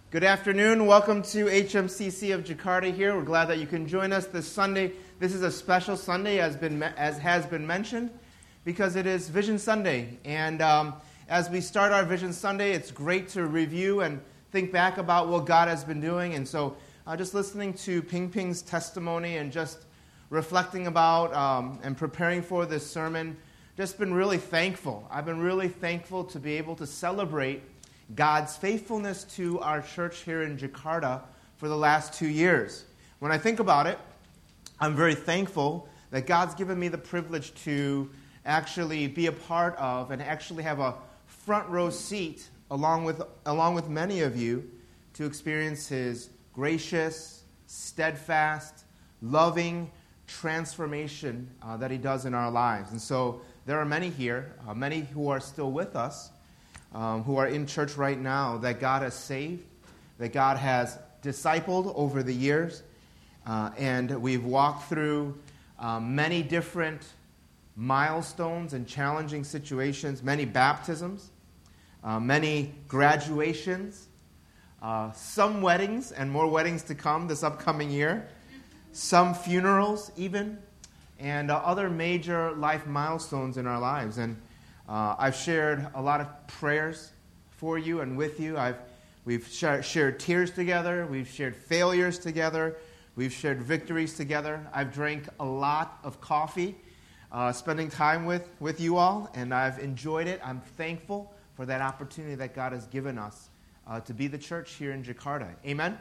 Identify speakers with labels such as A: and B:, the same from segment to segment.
A: Good afternoon. Welcome to HMCC of Jakarta here. We're glad that you can join us this Sunday. This is a special Sunday, as has been mentioned, because it is Vision Sunday. And as we start our Vision Sunday, it's great to review and think back about what God has been doing. And so just listening to Ping Ping's testimony and just reflecting about and preparing for this sermon, just been really thankful. I've been really thankful to be able to celebrate God's faithfulness to our church here in Jakarta for the last 2 years. When I think about it, I'm very thankful that God's given me the privilege to actually be a part of and actually have a front row seat along with many of you to experience His gracious, steadfast, loving transformation that He does in our lives. And so there are many here, many who are still with us, who are in church right now, that God has saved, that God has discipled over the years. And we've walked through many different milestones and challenging situations, many baptisms, many graduations, some weddings and more weddings to come this upcoming year, some funerals even, and other major life milestones in our lives. And I've shared a lot of prayers for you and with you. We've shared tears together. We've shared failures together. We've shared victories together. I've drank a lot of coffee, spending time with you all, and I've enjoyed it. I'm thankful for that opportunity that God has given us to be the church here in Jakarta. Amen?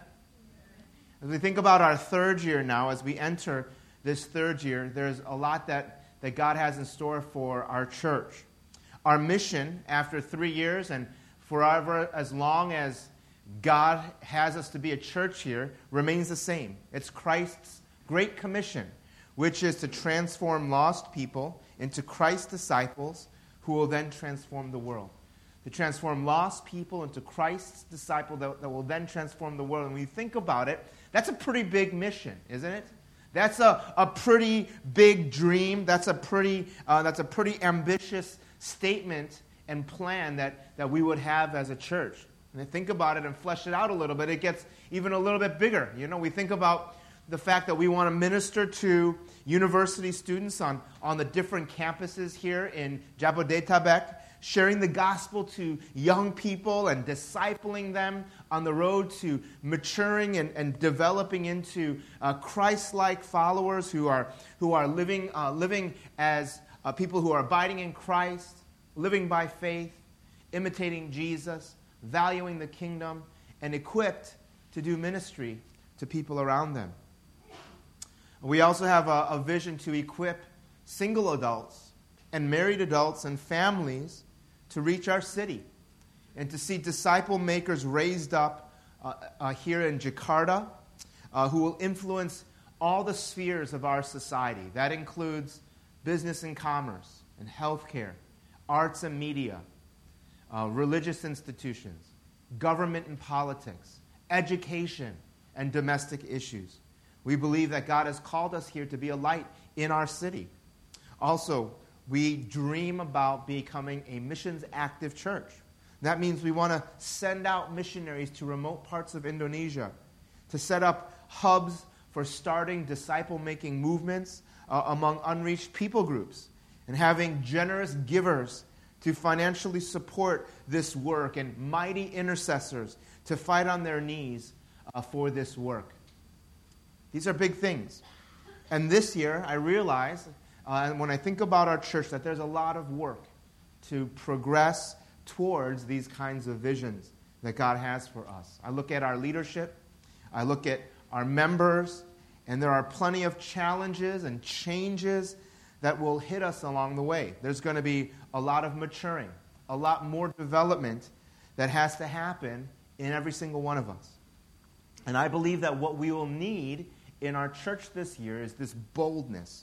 A: As we think about our third year now, as we enter this third year, there's a lot that God has in store for our church. Our mission after 3 years and forever, as long as God has us to be a church here, remains the same. It's Christ's Great Commission, which is to transform lost people into Christ's disciples who will then transform the world. To transform lost people into Christ's disciple that will then transform the world. And when you think about it, that's a pretty big mission, isn't it? That's a pretty big dream. That's a pretty ambitious statement and plan that we would have as a church. And I think about it and flesh it out a little bit, it gets even a little bit bigger. You know, we think about the fact that we want to minister to university students on the different campuses here in Jabodetabek, sharing the gospel to young people and discipling them on the road to maturing and developing into Christ-like followers who are living as people who are abiding in Christ, living by faith, imitating Jesus, valuing the kingdom, and equipped to do ministry to people around them. We also have a vision to equip single adults and married adults and families to reach our city and to see disciple makers raised up here in Jakarta who will influence all the spheres of our society. That includes business and commerce and healthcare, arts and media, religious institutions, government and politics, education and domestic issues. We believe that God has called us here to be a light in our city. Also, we dream about becoming a missions-active church. That means we want to send out missionaries to remote parts of Indonesia, to set up hubs for starting disciple-making movements among unreached people groups, and having generous givers to financially support this work and mighty intercessors to fight on their knees for this work. These are big things. And this year, I realize, when I think about our church, that there's a lot of work to progress towards these kinds of visions that God has for us. I look at our leadership, I look at our members, and there are plenty of challenges and changes that will hit us along the way. There's going to be a lot of maturing, a lot more development that has to happen in every single one of us. And I believe that what we will need in our church this year is this boldness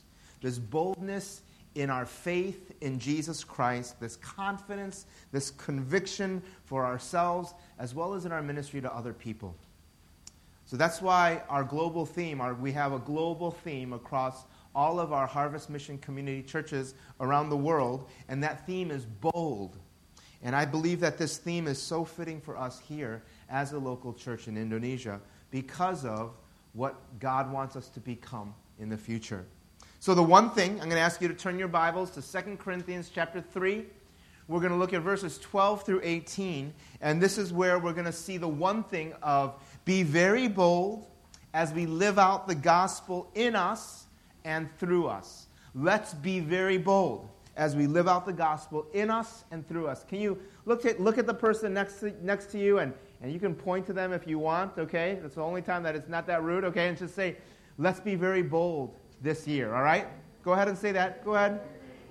A: in our faith in Jesus Christ, this confidence, this conviction for ourselves, as well as in our ministry to other people. So that's why our global theme, we have a global theme across all of our Harvest Mission Community churches around the world, and that theme is bold. And I believe that this theme is so fitting for us here as a local church in Indonesia because of what God wants us to become in the future. So the one thing, I'm going to ask you to turn your Bibles to 2 Corinthians chapter 3. We're going to look at verses 12 through 18, and this is where we're going to see the one thing of be very bold as we live out the gospel in us and through us. Let's be very bold as we live out the gospel in us and through us. Can you look at the person next to you, and you can point to them if you want, okay? That's the only time that it's not that rude, okay? And just say, let's be very bold this year, all right? Go ahead and say that. Go ahead.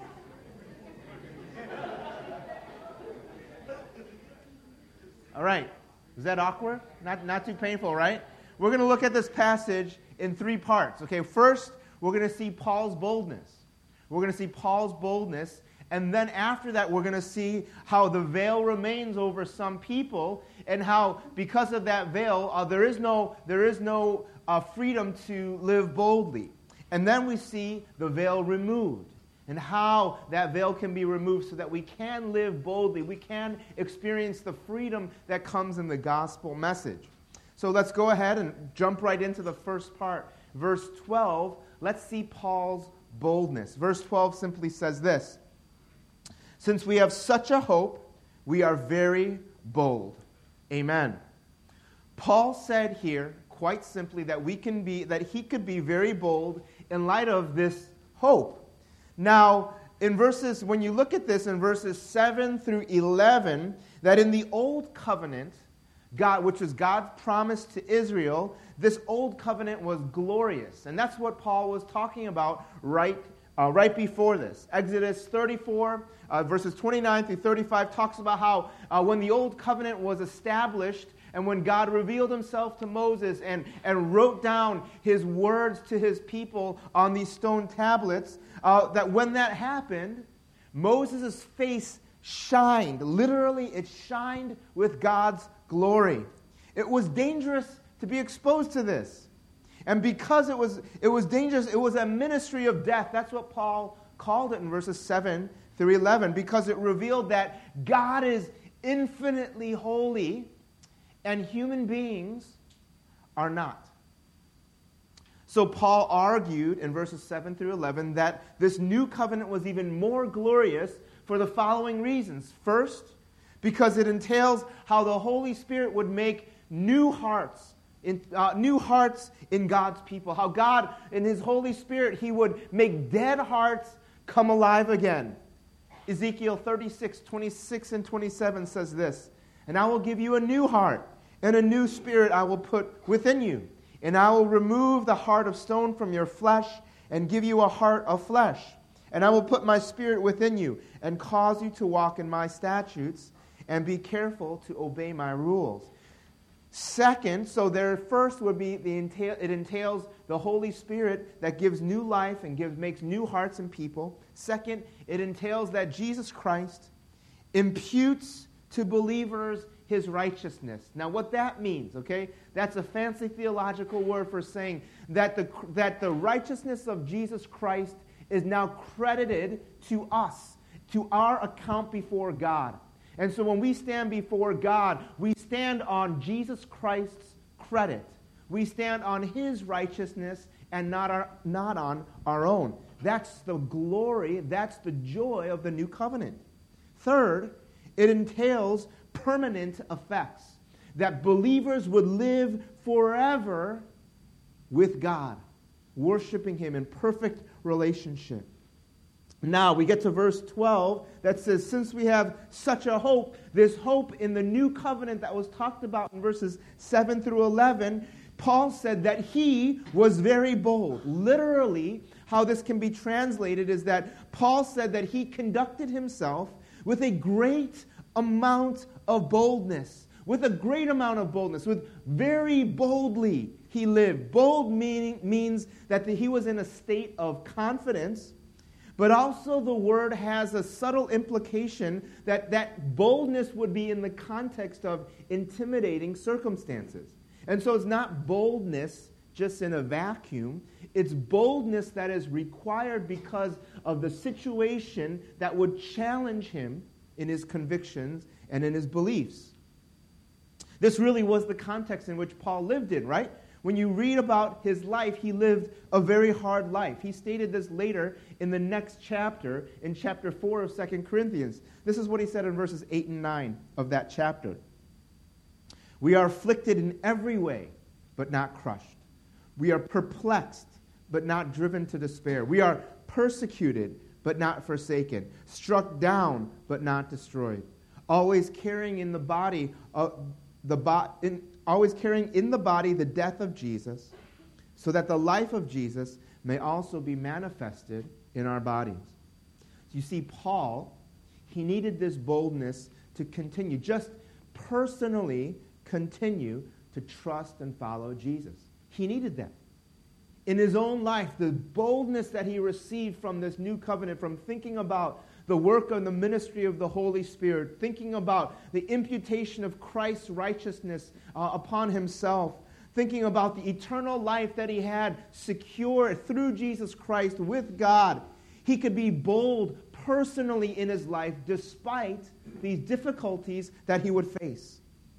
A: All right. Is that awkward? Not too painful, right? We're going to look at this passage in three parts. Okay, first, we're going to see Paul's boldness. We're going to see Paul's boldness, and then after that, we're going to see how the veil remains over some people, and how because of that veil, there is no freedom to live boldly. And then we see the veil removed, and how that veil can be removed so that we can live boldly. We can experience the freedom that comes in the gospel message. So let's go ahead and jump right into the first part. Verse 12, let's see Paul's boldness. Verse 12 simply says this: since we have such a hope, we are very bold. Amen. Paul said here, quite simply, that he could be very bold in light of this hope. Now, when you look at this in verses 7 through 11, that in the old covenant, God, which was God's promise to Israel, this old covenant was glorious. And that's what Paul was talking about right before this. Exodus 34, verses 29 through 35, talks about how when the old covenant was established, and when God revealed himself to Moses and wrote down his words to his people on these stone tablets, that when that happened, Moses' face shined. Literally, it shined with God's glory. It was dangerous to be exposed to this. And because it was dangerous, it was a ministry of death. That's what Paul called it in verses 7 through 11, because it revealed that God is infinitely holy and human beings are not. So Paul argued in verses 7 through 11 that this new covenant was even more glorious for the following reasons. First, because it entails how the Holy Spirit would make new hearts in God's people. How God, in His Holy Spirit, He would make dead hearts come alive again. Ezekiel 36, 26 and 27 says this: and I will give you a new heart, and a new spirit I will put within you. And I will remove the heart of stone from your flesh, and give you a heart of flesh. And I will put my spirit within you, and cause you to walk in my statutes, and be careful to obey my rules. Second, so there first would be it entails the Holy Spirit that gives new life and makes new hearts in people. Second, it entails that Jesus Christ imputes to believers His righteousness. Now, what that means, okay, that's a fancy theological word for saying that the righteousness of Jesus Christ is now credited to us, to our account before God. And so when we stand before God, we stand on Jesus Christ's credit. We stand on His righteousness and not on our own. That's the glory, that's the joy of the new covenant. Third, it entails permanent effects, that believers would live forever with God, worshiping Him in perfect relationship. Now we get to verse 12 that says, since we have such a hope, this hope in the new covenant that was talked about in verses 7 through 11, Paul said that he was very bold. Literally, how this can be translated is that Paul said that he conducted himself with a great amount of boldness. With a great amount of boldness. With very boldly he lived. Bold means that he was in a state of confidence. But also the word has a subtle implication that boldness would be in the context of intimidating circumstances. And so it's not boldness just in a vacuum. It's boldness that is required because of the situation that would challenge him in his convictions and in his beliefs. This really was the context in which Paul lived in, right? When you read about his life, he lived a very hard life. He stated this later in the next chapter, in chapter 4 of 2 Corinthians. This is what he said in verses 8 and 9 of that chapter. We are afflicted in every way, but not crushed. We are perplexed, but not driven to despair. We are persecuted, but not forsaken. Struck down, but not destroyed. Always carrying in the body the death of Jesus, so that the life of Jesus may also be manifested in our bodies. You see, Paul, he needed this boldness to continue, just personally continue to trust and follow Jesus. He needed that. In his own life, the boldness that he received from this new covenant, from thinking about the work of the ministry of the Holy Spirit, thinking about the imputation of Christ's righteousness upon himself, thinking about the eternal life that he had secure through Jesus Christ with God, he could be bold personally in his life despite these difficulties that he would face.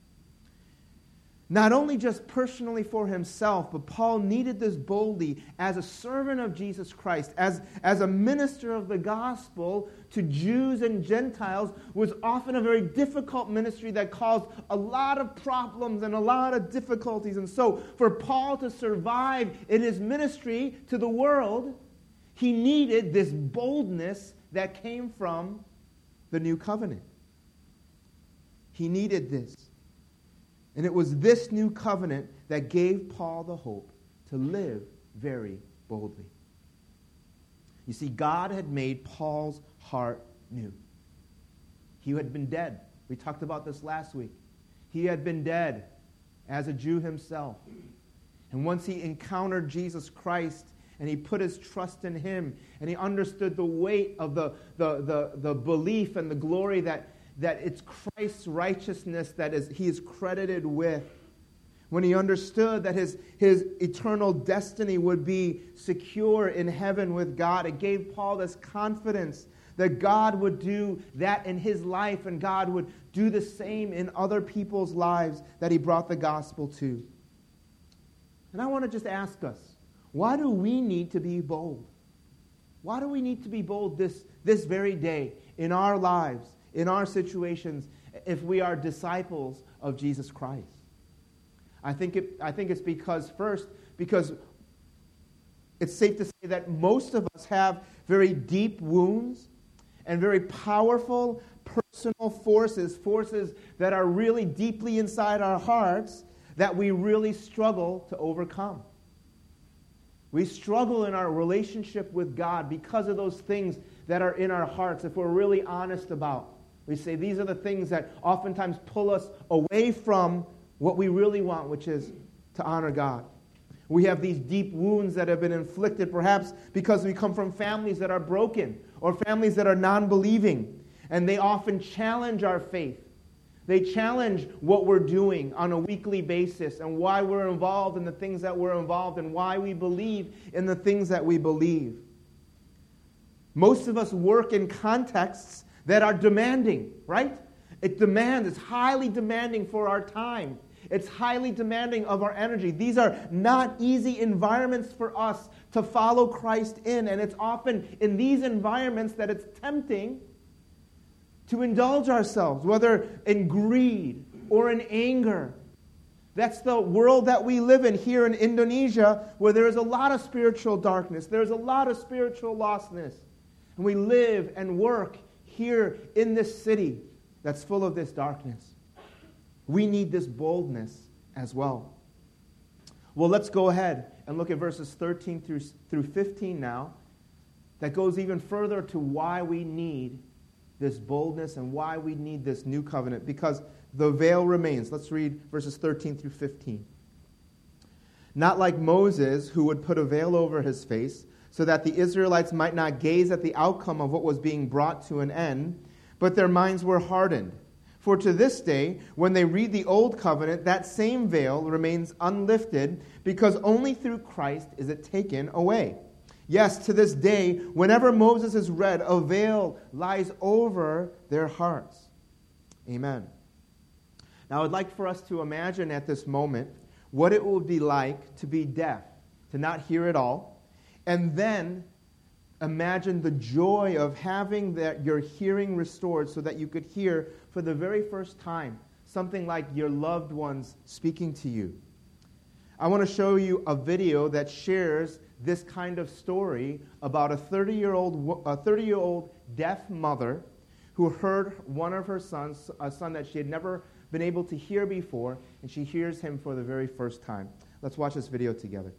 A: Not only just personally for himself, but Paul needed this boldly as a servant of Jesus Christ, as a minister of the gospel to Jews and Gentiles, was often a very difficult ministry that caused a lot of problems and a lot of difficulties. And so for Paul to survive in his ministry to the world, he needed this boldness that came from the new covenant. He needed this. And it was this new covenant that gave Paul the hope to live very boldly. You see, God had made Paul's heart new. He had been dead. We talked about this last week. He had been dead as a Jew himself. And once he encountered Jesus Christ and he put his trust in him and he understood the weight of the belief and the glory that it's Christ's righteousness that he is credited with. When he understood that his eternal destiny would be secure in heaven with God, it gave Paul this confidence that God would do that in his life and God would do the same in other people's lives that he brought the gospel to. And I want to just ask us, why do we need to be bold? Why do we need to be bold this very day in our lives, in our situations, if we are disciples of Jesus Christ? I think it's because it's safe to say that most of us have very deep wounds and very powerful personal forces that are really deeply inside our hearts that we really struggle to overcome. We struggle in our relationship with God because of those things that are in our hearts, if we're really honest about. We say these are the things that oftentimes pull us away from what we really want, which is to honor God. We have these deep wounds that have been inflicted, perhaps because we come from families that are broken or families that are non-believing, and they often challenge our faith. They challenge what we're doing on a weekly basis and why we're involved in the things that we're involved in, why we believe in the things that we believe. Most of us work in contexts that are demanding, right? It's highly demanding for our time. It's highly demanding of our energy. These are not easy environments for us to follow Christ in, and it's often in these environments that it's tempting to indulge ourselves, whether in greed or in anger. That's the world that we live in here in Indonesia, where there is a lot of spiritual darkness. There's a lot of spiritual lostness. And we live and work here in this city that's full of this darkness. We need this boldness as well. Well, let's go ahead and look at verses 13 through 15 now. That goes even further to why we need this boldness and why we need this new covenant, because the veil remains. Let's read verses 13 through 15. Not like Moses, who would put a veil over his face, so that the Israelites might not gaze at the outcome of what was being brought to an end, but their minds were hardened. For to this day, when they read the old covenant, that same veil remains unlifted, because only through Christ is it taken away. Yes, to this day, whenever Moses is read, a veil lies over their hearts. Amen. Now, I'd like for us to imagine at this moment what it would be like to be deaf, to not hear at all, and then imagine the joy of having your hearing restored so that you could hear for the very first time something like your loved ones speaking to you. I want to show you a video that shares this kind of story about a 30-year-old deaf mother who heard one of her sons, a son that she had never been able to hear before, and she hears him for the very first time. Let's watch this video together.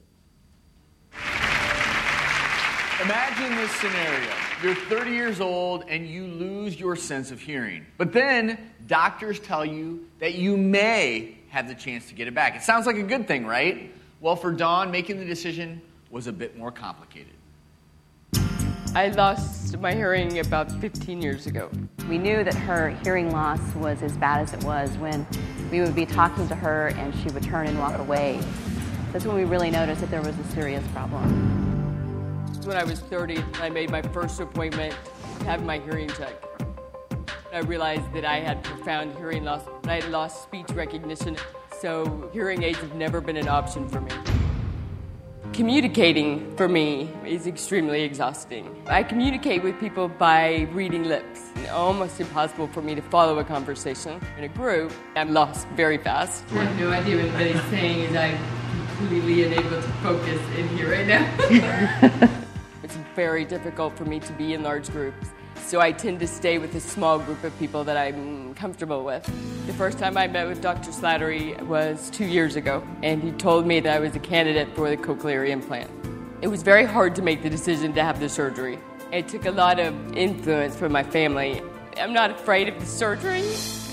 B: Imagine this scenario. You're 30 years old and you lose your sense of hearing. But then doctors tell you that you may have the chance to get it back. It sounds like a good thing, right? Well, for Dawn, making the decision was a bit more complicated.
C: I lost my hearing about 15 years ago.
D: We knew that her hearing loss was as bad as it was when we would be talking to her and she would turn and walk away. That's when we really noticed that there was a serious problem.
C: When I was 30, I made my first appointment to have my hearing checked. I realized that I had profound hearing loss. I had lost speech recognition, so hearing aids have never been an option for me. Communicating, for me, is extremely exhausting. I communicate with people by reading lips. It's almost impossible for me to follow a conversation in a group. I'm lost very fast. I have no idea what anybody's saying, and I'm completely unable to focus in here right now. It's very difficult for me to be in large groups, so I tend to stay with a small group of people that I'm comfortable with. The first time I met with Dr. Slattery was 2 years ago, and he told me that I was a candidate for the cochlear implant. It was very hard to make the decision to have the surgery. It took a lot of influence from my family. I'm not afraid of the surgery.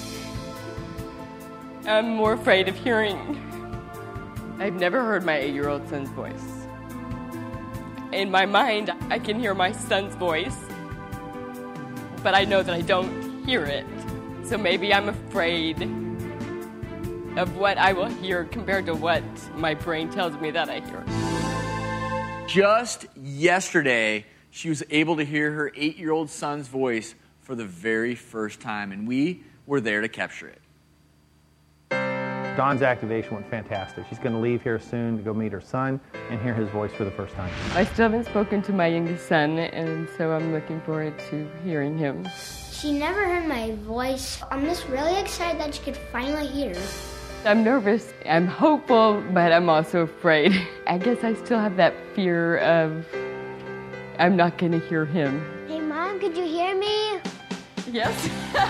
C: I'm more afraid of hearing. I've never heard my 8-year-old son's voice. In my mind, I can hear my son's voice, but I know that I don't hear it. So maybe I'm afraid of what I will hear compared to what my brain tells me that I hear.
B: Just yesterday, she was able to hear her 8-year-old son's voice for the very first time, and we were there to capture it.
E: Dawn's activation went fantastic. She's going to leave here soon to go meet her son and hear his voice for the first time.
C: I still haven't spoken to my youngest son, and so I'm looking forward to hearing him.
F: She never heard my voice. I'm just really excited that she could finally hear.
C: I'm nervous, I'm hopeful, but I'm also afraid. I guess I still have that fear of I'm not going to hear him.
F: Hey, Mom, could you hear me?
C: Yes.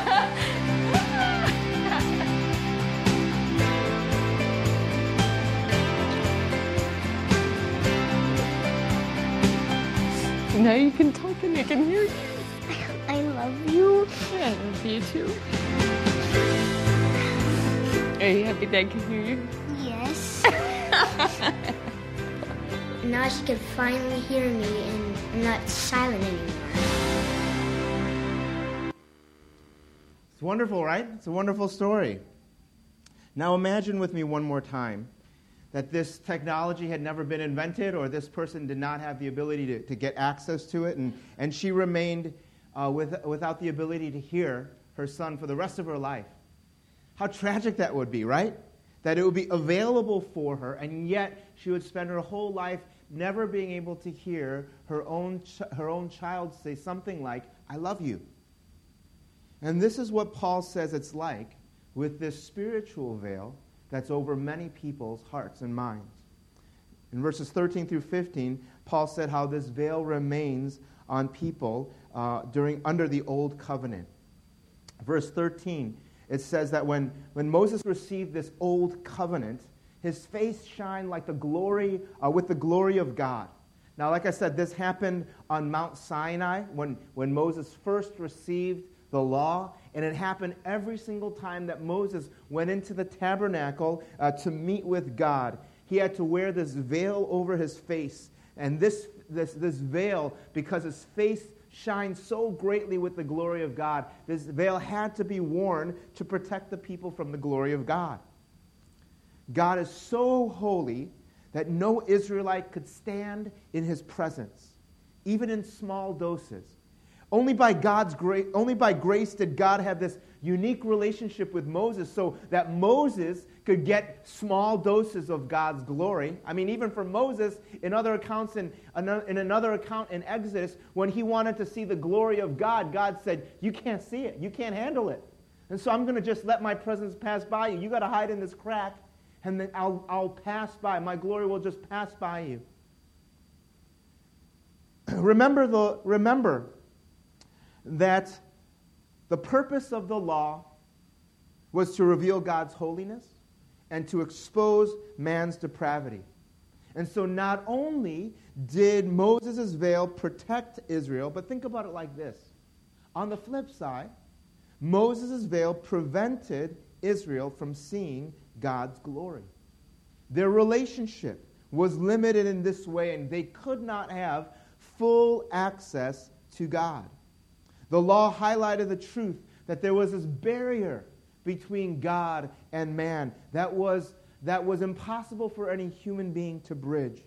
C: Now you can talk and I can hear you.
F: I love you.
C: I love you too. Are you happy that I can hear you?
F: Yes. Now she can finally hear me and I'm not silent anymore.
A: It's wonderful, right? It's a wonderful story. Now imagine with me one more time that this technology had never been invented, or this person did not have the ability to get access to it, and she remained without the ability to hear her son for the rest of her life. How tragic that would be, right? That it would be available for her, and yet she would spend her whole life never being able to hear her own child say something like, "I love you." And this is what Paul says it's like with this spiritual veil that's over many people's hearts and minds. In verses 13 through 15, Paul said how this veil remains on people under the old covenant. Verse 13, it says that when Moses received this old covenant, his face shined like the glory, with the glory of God. Now, like I said, this happened on Mount Sinai when Moses first received the law, and it happened every single time that Moses went into the tabernacle to meet with God. He had to wear this veil over his face, and this veil, because his face shined so greatly with the glory of God, this veil had to be worn to protect the people from the glory of God. God is so holy that no Israelite could stand in his presence, even in small doses. Only by grace did God have this unique relationship with Moses so that Moses could get small doses of God's glory. I mean, even for Moses, in other accounts, in another account in Exodus, when he wanted to see the glory of God, God said, you can't see it. You can't handle it. And so I'm going to just let my presence pass by you. You got to hide in this crack, and then I'll pass by. My glory will just pass by you. Remember that the purpose of the law was to reveal God's holiness and to expose man's depravity. And so not only did Moses' veil protect Israel, but think about it like this. On the flip side, Moses' veil prevented Israel from seeing God's glory. Their relationship was limited in this way, and they could not have full access to God. The law highlighted the truth that there was this barrier between God and man that was impossible for any human being to bridge.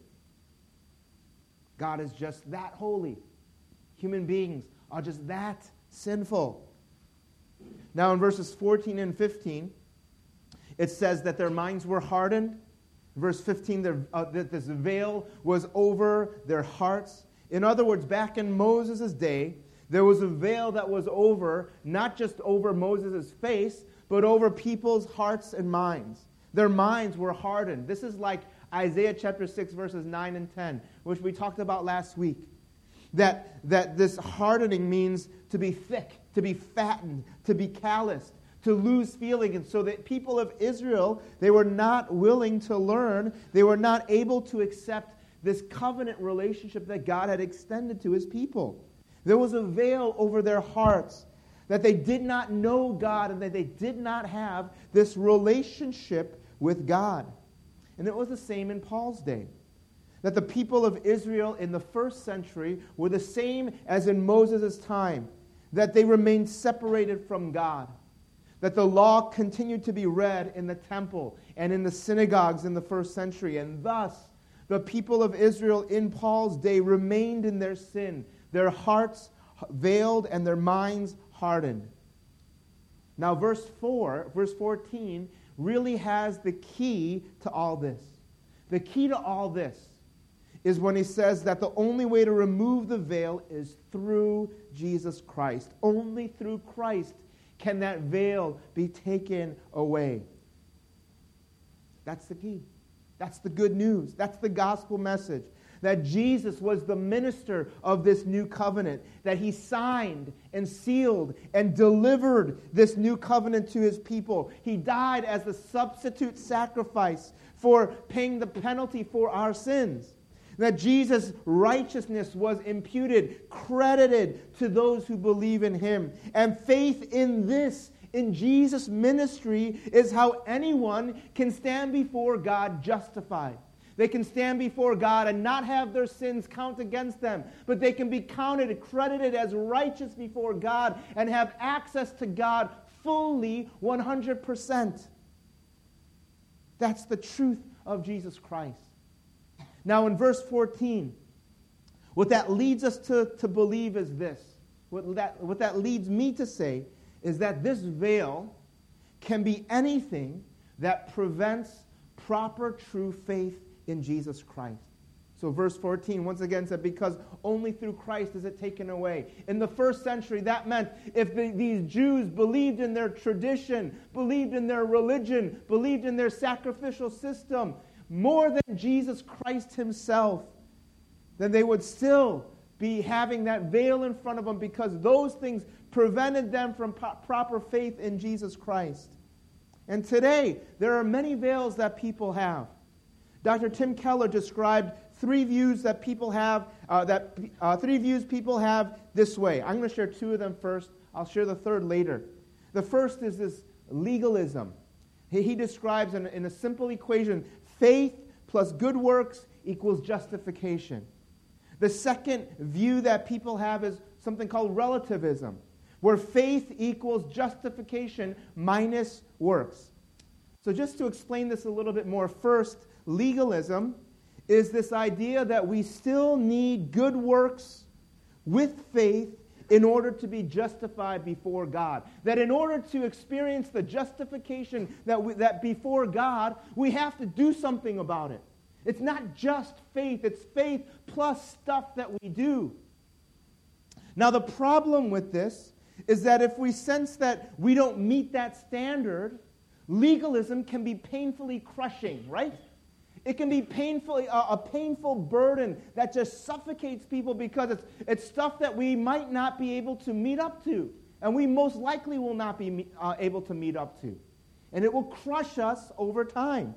A: God is just that holy. Human beings are just that sinful. Now in verses 14 and 15, it says that their minds were hardened. Verse 15, that this veil was over their hearts. In other words, back in Moses' day, there was a veil that was over, not just over Moses' face, but over people's hearts and minds. Their minds were hardened. This is like Isaiah chapter 6, verses 9 and 10, which we talked about last week. That this hardening means to be thick, to be fattened, to be calloused, to lose feeling. And so the people of Israel, they were not willing to learn. They were not able to accept this covenant relationship that God had extended to his people. There was a veil over their hearts, that they did not know God and that they did not have this relationship with God. And it was the same in Paul's day. That the people of Israel in the first century were the same as in Moses' time. That they remained separated from God. That the law continued to be read in the temple and in the synagogues in the first century. And thus, the people of Israel in Paul's day remained in their sin, their hearts veiled and their minds hardened. Now verse 14, really has the key to all this. The key to all this is when he says that the only way to remove the veil is through Jesus Christ. Only through Christ can that veil be taken away. That's the key. That's the good news. That's the gospel message. That Jesus was the minister of this new covenant. That he signed and sealed and delivered this new covenant to his people. He died as the substitute sacrifice for paying the penalty for our sins. That Jesus' righteousness was imputed, credited to those who believe in him. And faith in this, in Jesus' ministry, is how anyone can stand before God justified. They can stand before God and not have their sins count against them, but they can be counted, credited as righteous before God and have access to God fully 100%. That's the truth of Jesus Christ. Now in verse 14, what that leads us to believe is this. What that leads me to say is that this veil can be anything that prevents proper true faith in Jesus Christ. So verse 14 once again said, because only through Christ is it taken away. In the first century, that meant if these Jews believed in their tradition, believed in their religion, believed in their sacrificial system, more than Jesus Christ himself, then they would still be having that veil in front of them because those things prevented them from proper faith in Jesus Christ. And today, there are many veils that people have. Dr. Tim Keller described three views that people have, people have this way. I'm going to share two of them first. I'll share the third later. The first is this legalism. He describes in a simple equation, faith plus good works equals justification. The second view that people have is something called relativism, where faith equals justification minus works. So just to explain this a little bit more, first, legalism is this idea that we still need good works with faith in order to be justified before God. That in order to experience the justification that before God, we have to do something about it. It's not just faith, it's faith plus stuff that we do. Now the problem with this is that if we sense that we don't meet that standard, legalism can be painfully crushing, right? It can be a painful burden that just suffocates people because it's stuff that we might not be able to meet up to, and we most likely will not be able to meet up to. And it will crush us over time.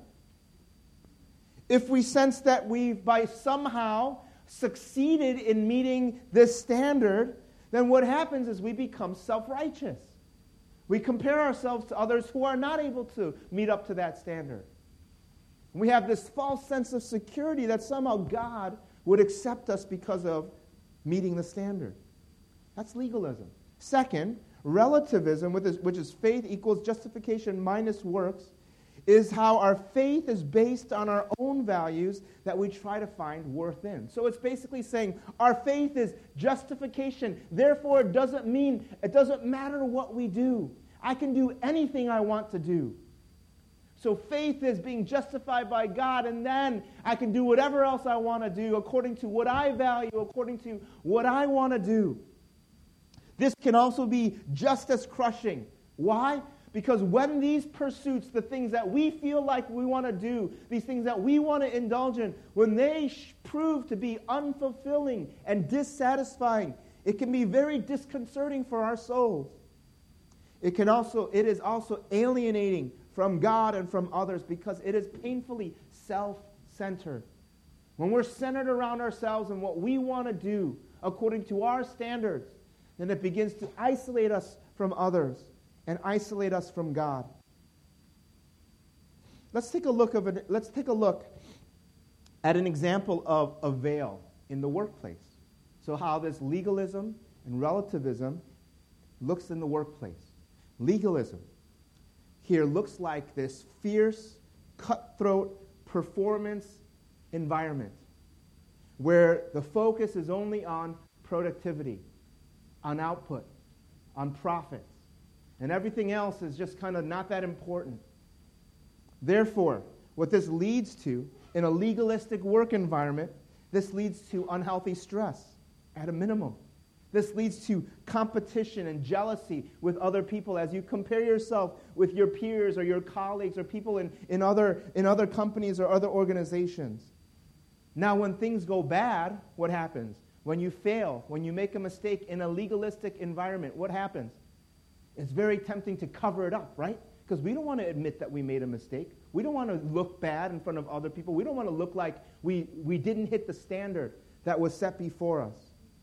A: If we sense that we've by somehow succeeded in meeting this standard, then what happens is we become self-righteous. We compare ourselves to others who are not able to meet up to that standard. We have this false sense of security that somehow God would accept us because of meeting the standard. That's legalism. Second, relativism, which is faith equals justification minus works, is how our faith is based on our own values that we try to find worth in. So it's basically saying our faith is justification. Therefore, it doesn't matter what we do. I can do anything I want to do. So faith is being justified by God, and then I can do whatever else I want to do according to what I value, according to what I want to do. This can also be just as crushing. Why? Because when these pursuits, the things that we feel like we want to do, these things that we want to indulge in, when they prove to be unfulfilling and dissatisfying, it can be very disconcerting for our souls. It is also alienating from God and from others because it is painfully self-centered. When we're centered around ourselves and what we want to do according to our standards, then it begins to isolate us from others and isolate us from God. Let's take a look at an example of a veil in the workplace. So how this legalism and relativism looks in the workplace. Legalism here looks like this fierce, cutthroat performance environment where the focus is only on productivity, on output, on profits, and everything else is just kind of not that important. Therefore, what this leads to in a legalistic work environment, this leads to unhealthy stress at a minimum. This leads to competition and jealousy with other people as you compare yourself with your peers or your colleagues or people in other companies or other organizations. Now, when things go bad, what happens? When you fail, when you make a mistake in a legalistic environment, what happens? It's very tempting to cover it up, right? Because we don't want to admit that we made a mistake. We don't want to look bad in front of other people. We don't want to look like we didn't hit the standard that was set before us.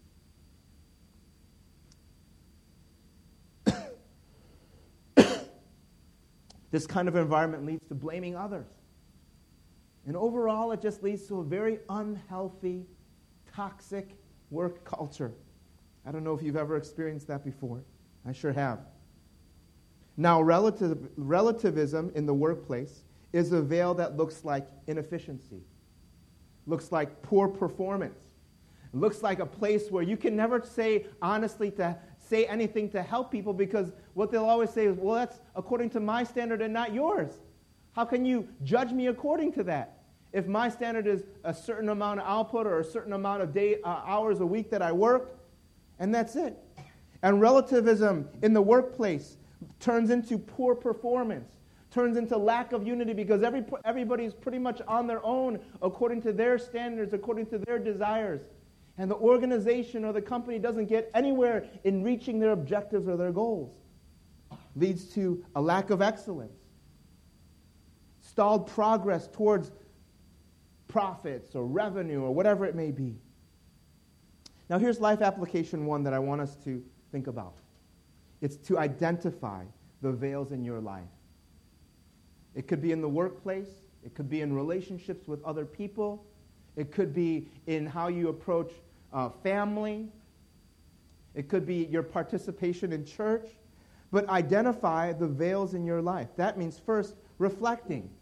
A: This kind of environment leads to blaming others. And overall, it just leads to a very unhealthy, toxic work culture. I don't know if you've ever experienced that before. I sure have. Now, relativism in the workplace is a veil that looks like inefficiency, looks like poor performance, looks like a place where you can never say honestly to say anything to help people because what they'll always say is, well, that's according to my standard and not yours. How can you judge me according to that? If my standard is a certain amount of output or a certain amount of hours a week that I work, and that's it. And relativism in the workplace turns into poor performance, turns into lack of unity because everybody's pretty much on their own according to their standards, according to their desires. And the organization or the company doesn't get anywhere in reaching their objectives or their goals. Leads to a lack of excellence, stalled progress towards profits or revenue or whatever it may be. Now here's life application 1 that I want us to think about. It's to identify the veils in your life. It could be in the workplace. It could be in relationships with other people. It could be in how you approach family. It could be your participation in church. But identify the veils in your life. That means first reflecting.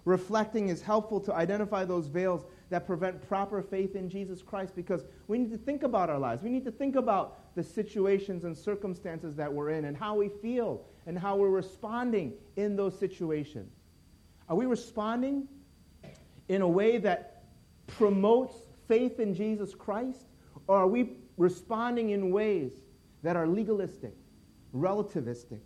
A: reflecting is helpful to identify those veils that prevent proper faith in Jesus Christ, because we need to think about our lives. We need to think about the situations and circumstances that we're in and how we feel and how we're responding in those situations. Are we responding in a way that promotes faith in Jesus Christ, or are we responding in ways that are legalistic, relativistic?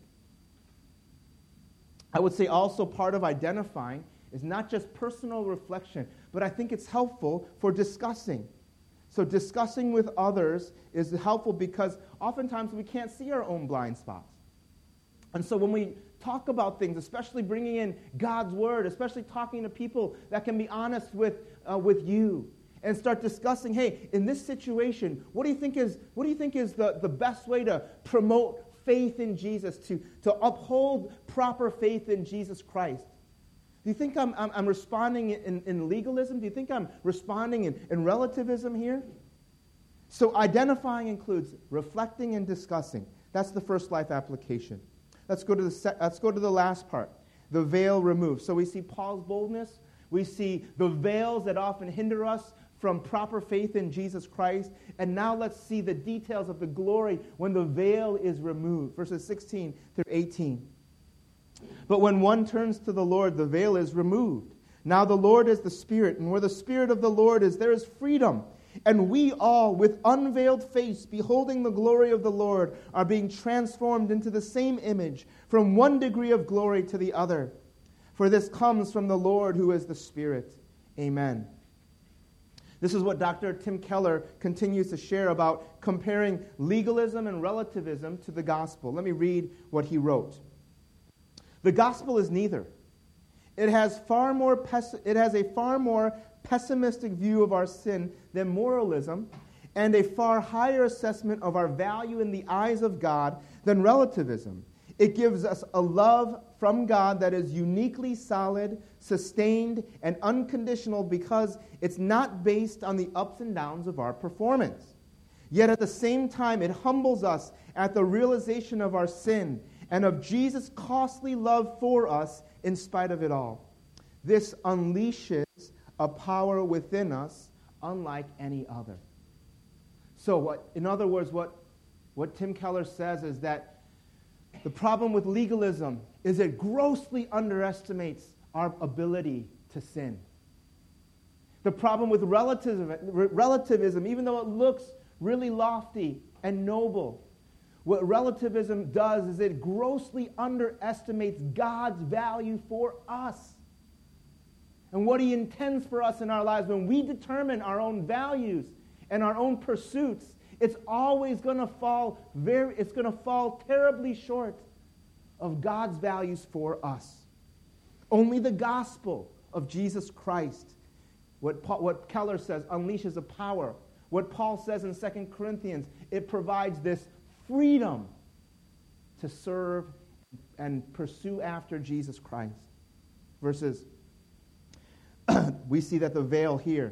A: I would say also part of identifying is not just personal reflection, but I think it's helpful for discussing. So discussing with others is helpful because oftentimes we can't see our own blind spots. And so when we talk about things, especially bringing in God's Word, especially talking to people that can be honest with you, and start discussing, hey, in this situation, what do you think is the best way to promote faith in Jesus, to uphold proper faith in Jesus Christ? Do you think I'm responding in legalism? Do you think I'm responding in relativism here? So identifying includes reflecting and discussing. That's the first life application. Let's go to the last part, the veil removed. So we see Paul's boldness. We see the veils that often hinder us from proper faith in Jesus Christ. And now let's see the details of the glory when the veil is removed. Verses 16 through 18. But when one turns to the Lord, the veil is removed. Now the Lord is the Spirit, and where the Spirit of the Lord is, there is freedom. And we all, with unveiled face, beholding the glory of the Lord, are being transformed into the same image, from one degree of glory to the other. For this comes from the Lord who is the Spirit. Amen. This is what Dr. Tim Keller continues to share about comparing legalism and relativism to the gospel. Let me read what he wrote. The gospel is neither. It has a far more pessimistic view of our sin than moralism, and a far higher assessment of our value in the eyes of God than relativism. It gives us a love from God that is uniquely solid, sustained, and unconditional because it's not based on the ups and downs of our performance. Yet at the same time, it humbles us at the realization of our sin and of Jesus' costly love for us in spite of it all. This unleashes a power within us unlike any other. So in other words, what Tim Keller says is that the problem with legalism is it grossly underestimates our ability to sin. The problem with relativism, even though it looks really lofty and noble, what relativism does is it grossly underestimates God's value for us and what He intends for us in our lives. When we determine our own values and our own pursuits, it's always going to fall terribly short of God's values for us. Only the gospel of Jesus Christ, what Keller says, unleashes a power. What Paul says in 2 Corinthians, it provides this freedom to serve and pursue after Jesus Christ. Verses, we see that the veil here,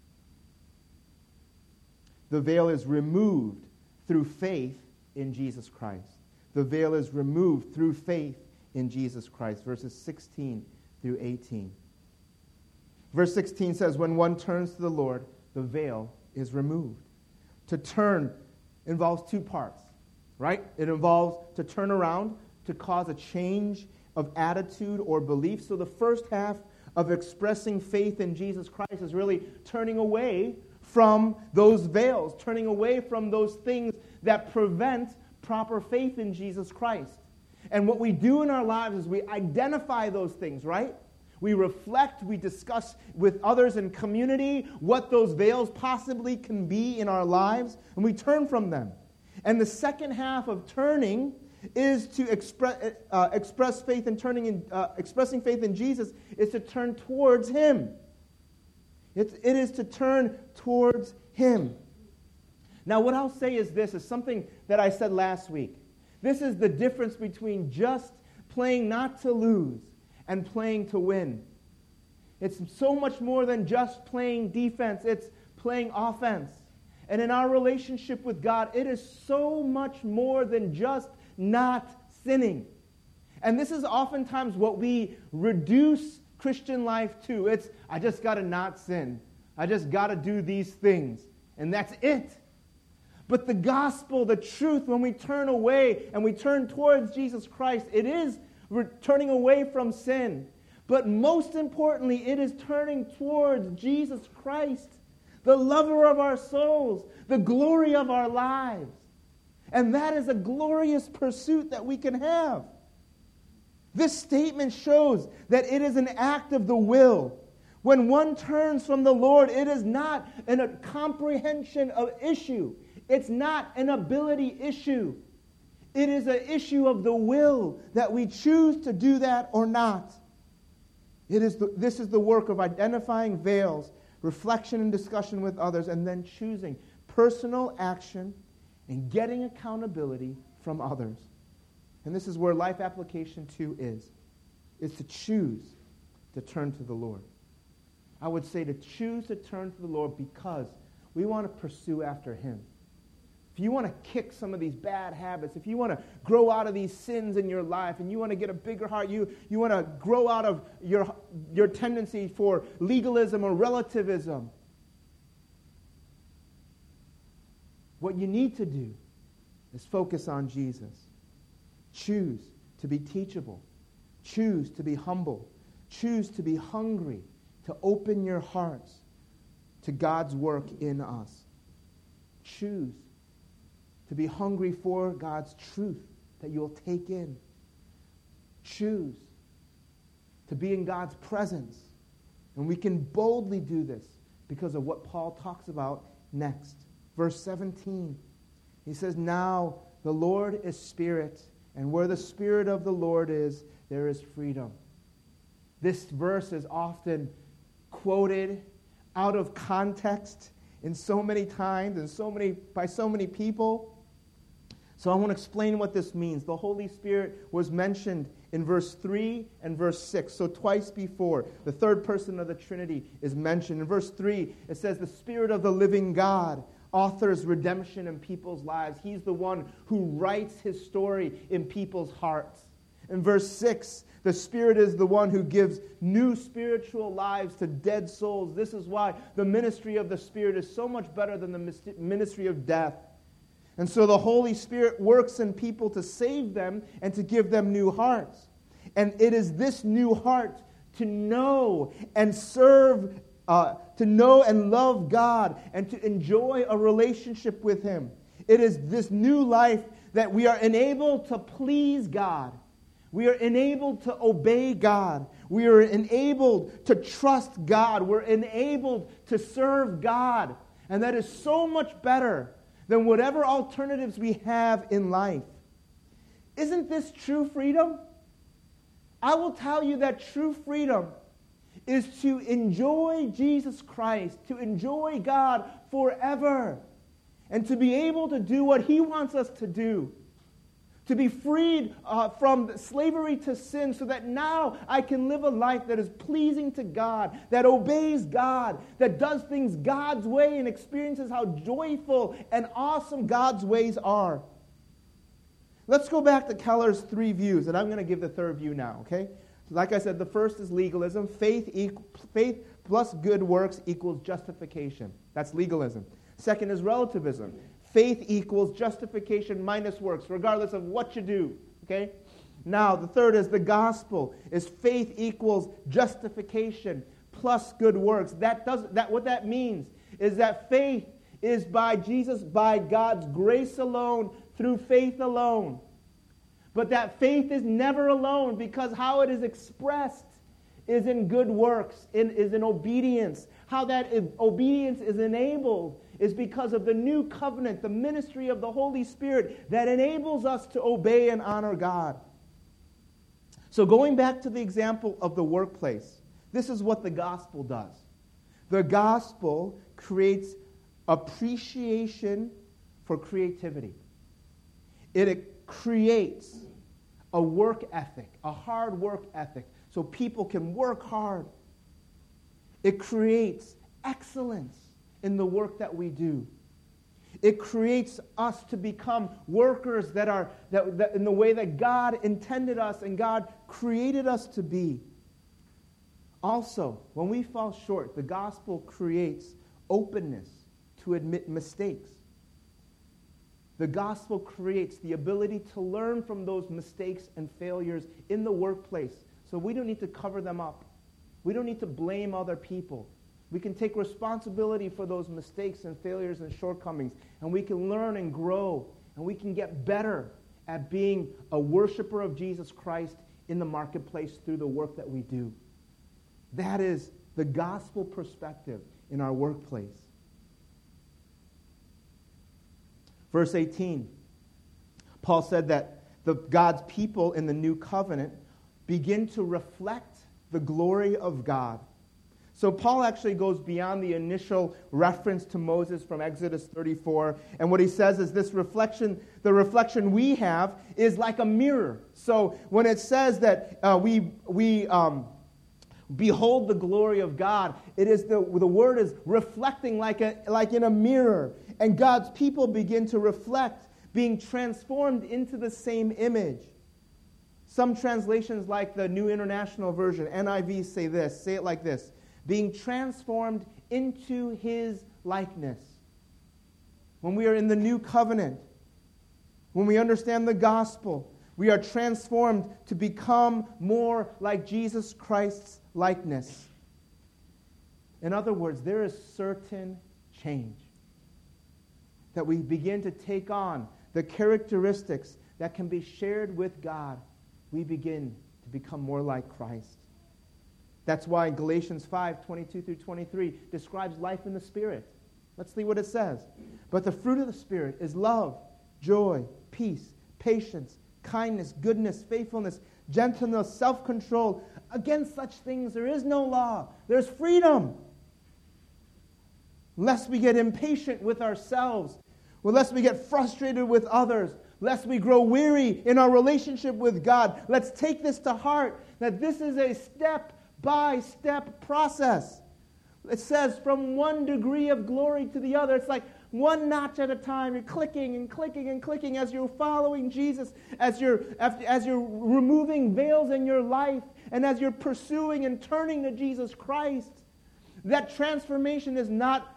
A: the veil is removed through faith in Jesus Christ. The veil is removed through faith in Jesus Christ. Verses 16 through 18. Verse 16 says, when one turns to the Lord, the veil is removed. To turn involves two parts, right? It involves to turn around, to cause a change of attitude or belief. So the first half of expressing faith in Jesus Christ is really turning away from those veils, turning away from those things that prevent proper faith in Jesus Christ. And what we do in our lives is we identify those things, right? We reflect, we discuss with others in community what those veils possibly can be in our lives, and we turn from them. And the second half of turning is to express faith and expressing faith in Jesus is to turn towards Him. It is to turn towards Him. Now, what I'll say is this, is something that I said last week. This is the difference between just playing not to lose and playing to win. It's so much more than just playing defense. It's playing offense. And in our relationship with God, it is so much more than just not sinning. And this is oftentimes what we reduce Christian life too. It's, I just got to not sin. I just got to do these things. And that's it. But the gospel, the truth, when we turn away and we turn towards Jesus Christ, it is turning away from sin. But most importantly, it is turning towards Jesus Christ, the lover of our souls, the glory of our lives. And that is a glorious pursuit that we can have. This statement shows that it is an act of the will. When one turns from the Lord, it is not a comprehension of issue. It's not an ability issue. It is an issue of the will that we choose to do that or not. This is the work of identifying veils, reflection and discussion with others, and then choosing personal action and getting accountability from others. And this is where life application 2 is to choose to turn to the Lord. I would say to choose to turn to the Lord because we want to pursue after Him. If you want to kick some of these bad habits, if you want to grow out of these sins in your life, and you want to get a bigger heart, you want to grow out of your tendency for legalism or relativism, what you need to do is focus on Jesus. Choose to be teachable. Choose to be humble. Choose to be hungry, to open your hearts to God's work in us. Choose to be hungry for God's truth that you'll take in. Choose to be in God's presence. And we can boldly do this because of what Paul talks about next. Verse 17, he says, "Now the Lord is Spirit, and where the Spirit of the Lord is, there is freedom." This verse is often quoted out of context in so many times and by so many people. So I want to explain what this means. The Holy Spirit was mentioned in verse 3 and verse 6. So twice before, the third person of the Trinity is mentioned. In verse 3, it says, "The Spirit of the living God authors redemption in people's lives." He's the one who writes His story in people's hearts. In verse 6, the Spirit is the one who gives new spiritual lives to dead souls. This is why the ministry of the Spirit is so much better than the ministry of death. And so the Holy Spirit works in people to save them and to give them new hearts. And it is this new heart to know and serve, to know and love God and to enjoy a relationship with Him. It is this new life that we are enabled to please God. We are enabled to obey God. We are enabled to trust God. We're enabled to serve God. And that is so much better than whatever alternatives we have in life. Isn't this true freedom? I will tell you that true freedom is to enjoy Jesus Christ, to enjoy God forever, and to be able to do what He wants us to do. To be freed from slavery to sin so that now I can live a life that is pleasing to God, that obeys God, that does things God's way and experiences how joyful and awesome God's ways are. Let's go back to Keller's 3 views, and I'm going to give the third view now, okay? So like I said, the first is legalism. Faith plus good works equals justification. That's legalism. Second is relativism. Faith equals justification minus works, regardless of what you do. Okay? Now, the third is the gospel. Is faith equals justification plus good works. What that means is that faith is by Jesus, by God's grace alone, through faith alone. But that faith is never alone because how it is expressed is in good works, is in obedience. How that obedience is enabled is because of the new covenant, the ministry of the Holy Spirit that enables us to obey and honor God. So going back to the example of the workplace, this is what the gospel does. The gospel creates appreciation for creativity. It creates a work ethic, a hard work ethic, so people can work hard. It creates excellence in the work that we do. It creates us to become workers that in the way that God intended us and God created us to be. Also, when we fall short, the gospel creates openness to admit mistakes. The gospel creates the ability to learn from those mistakes and failures in the workplace. So we don't need to cover them up. We don't need to blame other people. We can take responsibility for those mistakes and failures and shortcomings, and we can learn and grow, and we can get better at being a worshiper of Jesus Christ in the marketplace through the work that we do. That is the gospel perspective in our workplace. Verse 18, Paul said that God's people in the new covenant begin to reflect the glory of God. So Paul actually goes beyond the initial reference to Moses from Exodus 34, and what he says is this reflection, the reflection we have is like a mirror. So when it says that we behold the glory of God, it is the word is reflecting like in a mirror, and God's people begin to reflect, being transformed into the same image. Some translations, like the New International Version, NIV, say it like this: being transformed into His likeness. When we are in the new covenant, when we understand the gospel, we are transformed to become more like Jesus Christ's likeness. In other words, there is certain change that we begin to take on, the characteristics that can be shared with God. We begin to become more like Christ. That's why Galatians 5:22 through 23 describes life in the Spirit. Let's see what it says. But the fruit of the Spirit is love, joy, peace, patience, kindness, goodness, faithfulness, gentleness, self-control. Against such things there is no law. There's freedom. Lest we get impatient with ourselves, lest we get frustrated with others, lest we grow weary in our relationship with God. Let's take this to heart, that this is a step-by-step process. It says from one degree of glory to the other. It's like one notch at a time. You're clicking and clicking and clicking as you're following Jesus, as you're removing veils in your life, and as you're pursuing and turning to Jesus Christ. That transformation is not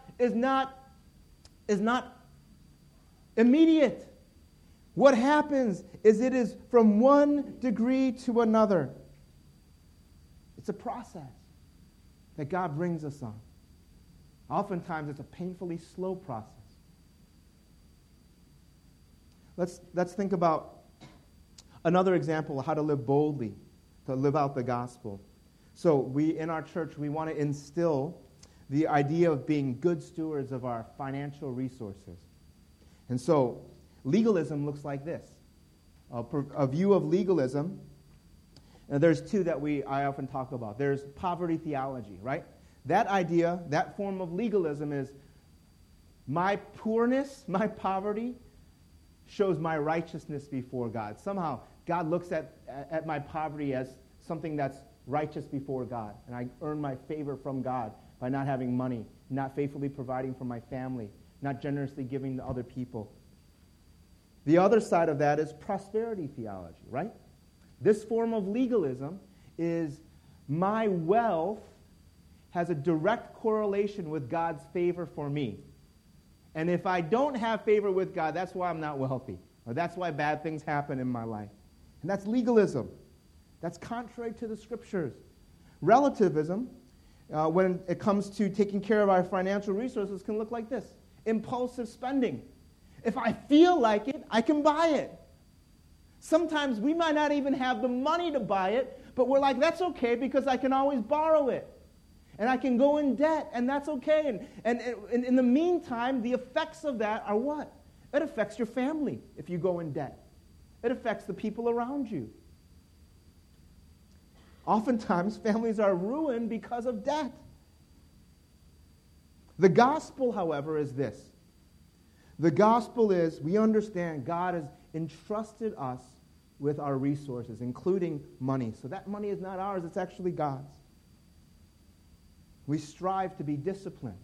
A: immediate. What happens is it is from one degree to another. It's a process that God brings us on. Oftentimes it's a painfully slow process. Let's think about another example of how to live boldly, to live out the gospel. So we, in our church, we want to instill the idea of being good stewards of our financial resources. And so legalism looks like this. A view of legalism, and there's two that I often talk about. There's poverty theology, right? That idea, that form of legalism is my poorness, my poverty, shows my righteousness before God. Somehow, God looks at my poverty as something that's righteous before God, and I earn my favor from God by not having money, not faithfully providing for my family, not generously giving to other people. The other side of that is prosperity theology, right? This form of legalism is my wealth has a direct correlation with God's favor for me. And if I don't have favor with God, that's why I'm not wealthy, or that's why bad things happen in my life. And that's legalism. That's contrary to the Scriptures. Relativism, when it comes to taking care of our financial resources, can look like this. Impulsive spending. If I feel like it, I can buy it. Sometimes we might not even have the money to buy it, but we're like, that's okay because I can always borrow it. And I can go in debt, and that's okay. And in the meantime, the effects of that are what? It affects your family if you go in debt. It affects the people around you. Oftentimes, families are ruined because of debt. The gospel, however, is this. The gospel is we understand God has entrusted us with our resources, including money. So that money is not ours, it's actually God's. We strive to be disciplined.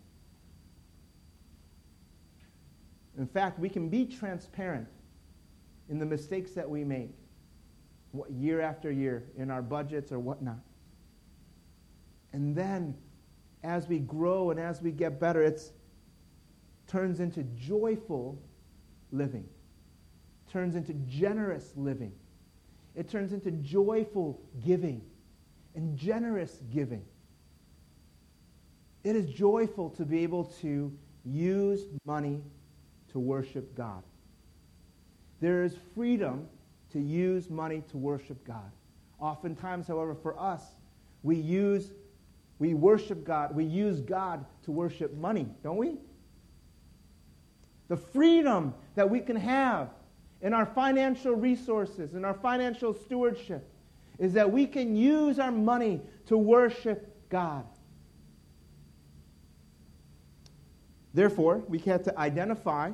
A: In fact, we can be transparent in the mistakes that we make year after year in our budgets or whatnot. And then, as we grow and as we get better, it turns into joyful living. Turns into generous living. It turns into joyful giving and generous giving. It is joyful to be able to use money to worship God. There is freedom to use money to worship God. Oftentimes, however, for us, we worship God, we use God to worship money, don't we? The freedom that we can have in our financial resources, in our financial stewardship, is that we can use our money to worship God. Therefore, we have to identify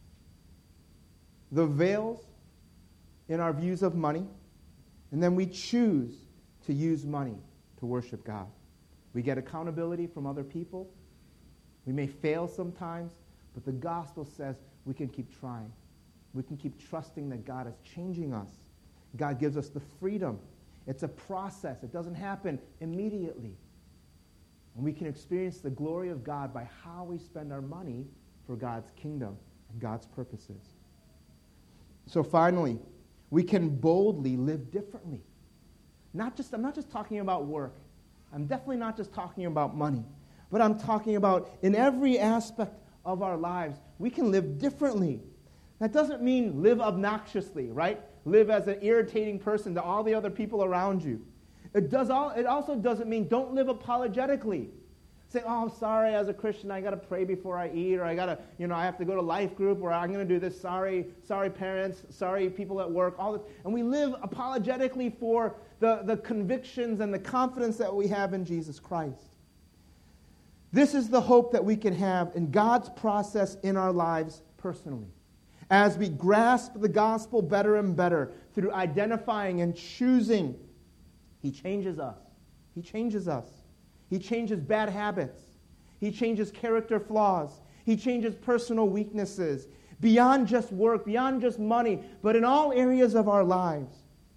A: the veils in our views of money, and then we choose to use money to worship God. We get accountability from other people. We may fail sometimes, but the gospel says we can keep trying. We can keep trusting that God is changing us. God gives us the freedom. It's a process. It doesn't happen immediately. And we can experience the glory of God by how we spend our money for God's kingdom and God's purposes. So finally, we can boldly live differently. I'm not just talking about work. I'm definitely not just talking about money. But I'm talking about in every aspect of our lives, we can live differently. That doesn't mean live obnoxiously, right? Live as an irritating person to all the other people around you. It also doesn't mean don't live apologetically. Say, oh, I'm sorry, as a Christian, I got to pray before I eat, or I have to go to life group, or I'm going to do this. Sorry parents, sorry people at work, all this. And we live apologetically for the convictions and the confidence that we have in Jesus Christ. This is the hope that we can have in God's process in our lives personally. As we grasp the gospel better and better through identifying and choosing, He changes us. He changes us. He changes bad habits. He changes character flaws. He changes personal weaknesses beyond just work, beyond just money, but in all areas of our lives.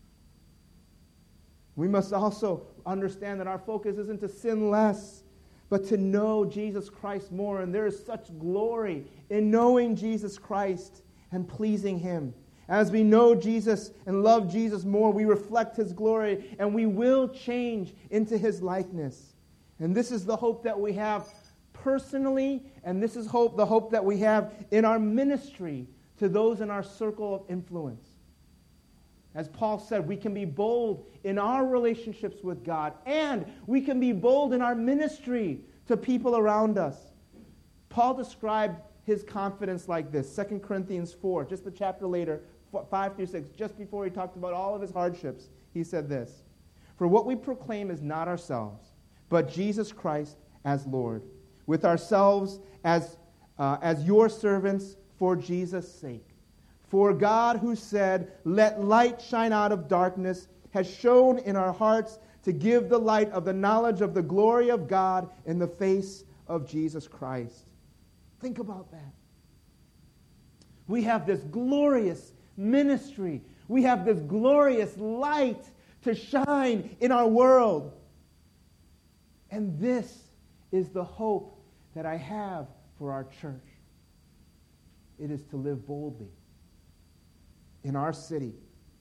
A: We must also understand that our focus isn't to sin less, but to know Jesus Christ more. And there is such glory in knowing Jesus Christ and pleasing Him. As we know Jesus and love Jesus more, we reflect His glory and we will change into His likeness. And this is the hope that we have personally, and this is the hope that we have in our ministry to those in our circle of influence. As Paul said, we can be bold in our relationships with God, and we can be bold in our ministry to people around us. Paul described his confidence like this, 2 Corinthians 4, just the chapter later, 5 through 6, just before he talked about all of his hardships, he said this, "For what we proclaim is not ourselves, but Jesus Christ as Lord, with ourselves as your servants for Jesus' sake. For God, who said, 'Let light shine out of darkness,' has shone in our hearts to give the light of the knowledge of the glory of God in the face of Jesus Christ." Think about that. We have this glorious ministry. We have this glorious light to shine in our world. And this is the hope that I have for our church. It is to live boldly in our city.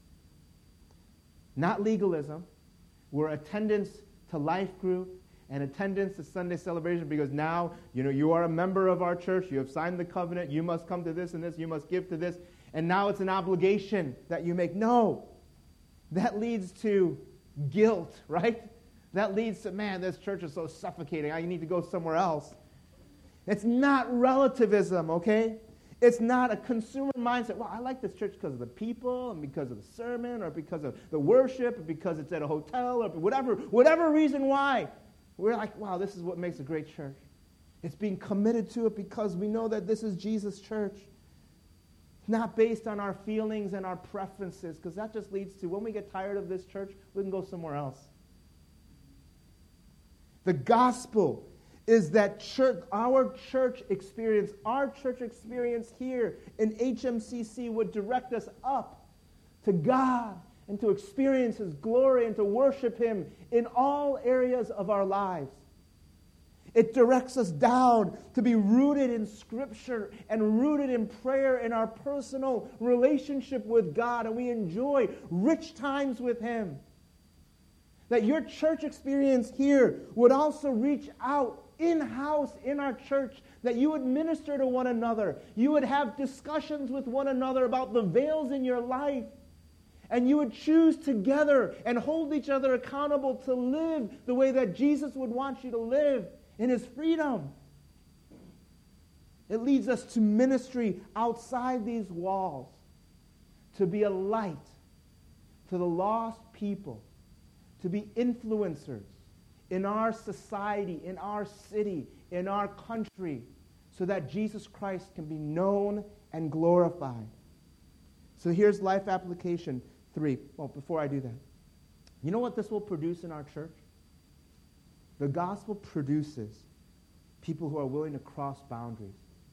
A: Not legalism, where attendance to life group and attendance to Sunday celebration because now, you are a member of our church, you have signed the covenant, you must come to this and this, you must give to this, and now it's an obligation that you make. No. That leads to guilt, right? That leads to, man, this church is so suffocating, I need to go somewhere else. It's not relativism, okay? It's not a consumer mindset. Well, I like this church because of the people and because of the sermon or because of the worship or because it's at a hotel or whatever reason why. We're like, wow, this is what makes a great church. It's being committed to it because we know that this is Jesus' church. Not based on our feelings and our preferences, because that just leads to when we get tired of this church, we can go somewhere else. The gospel is that our church experience here in HMCC would direct us up to God and to experience His glory and to worship Him in all areas of our lives. It directs us down to be rooted in Scripture and rooted in prayer in our personal relationship with God, and we enjoy rich times with Him. That your church experience here would also reach out in-house in our church, that you would minister to one another. You would have discussions with one another about the veils in your life. And you would choose together and hold each other accountable to live the way that Jesus would want you to live in His freedom. It leads us to ministry outside these walls, to be a light to the lost people, to be influencers in our society, in our city, in our country, so that Jesus Christ can be known and glorified. So here's life application 3. Well, before I do that, you know what this will produce in our church? The gospel produces people who are willing to cross boundaries,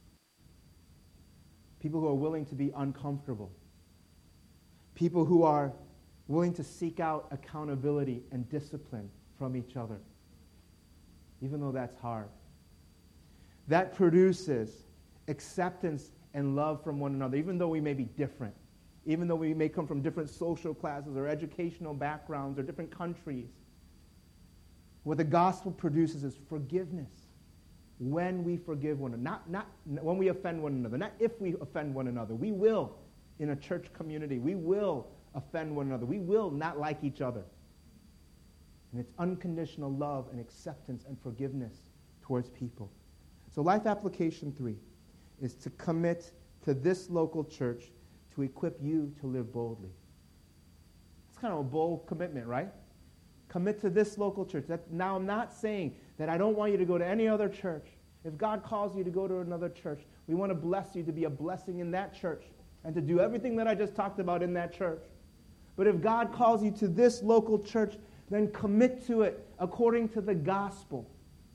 A: people who are willing to be uncomfortable, people who are willing to seek out accountability and discipline from each other, even though that's hard. That produces acceptance and love from one another, even though we may be different, even though we may come from different social classes or educational backgrounds or different countries. What the gospel produces is forgiveness when we forgive one another, not when we offend one another, not if we offend one another. We will, in a church community, we will offend one another. We will not like each other. And it's unconditional love and acceptance and forgiveness towards people. So life application 3 is to commit to this local church to equip you to live boldly. It's kind of a bold commitment, right? Commit to this local church. Now, I'm not saying that I don't want you to go to any other church. If God calls you to go to another church, we want to bless you to be a blessing in that church and to do everything that I just talked about in that church. But if God calls you to this local church, then commit to it according to the gospel.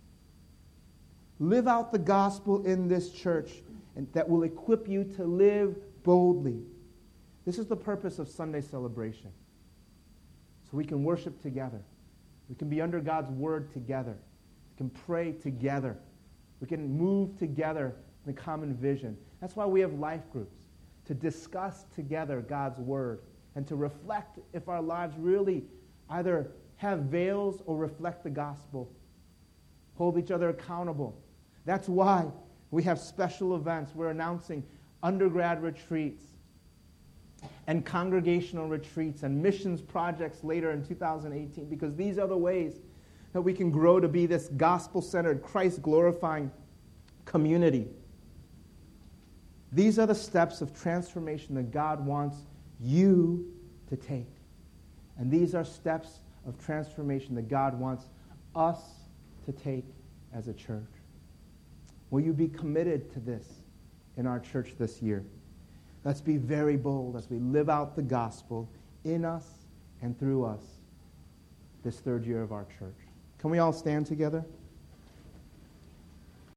A: Live out the gospel in this church, and that will equip you to live boldly. This is the purpose of Sunday celebration. So we can worship together. We can be under God's word together. We can pray together. We can move together in a common vision. That's why we have life groups, to discuss together God's word and to reflect if our lives really either have veils or reflect the gospel. Hold each other accountable. That's why we have special events. We're announcing undergrad retreats and congregational retreats and missions projects later in 2018, because these are the ways that we can grow to be this gospel-centered, Christ-glorifying community. These are the steps of transformation that God wants you to take. And these are steps of transformation that God wants us to take as a church. Will you be committed to this in our church this year? Let's be very bold as we live out the gospel in us and through us this third year of our church. Can we all stand together?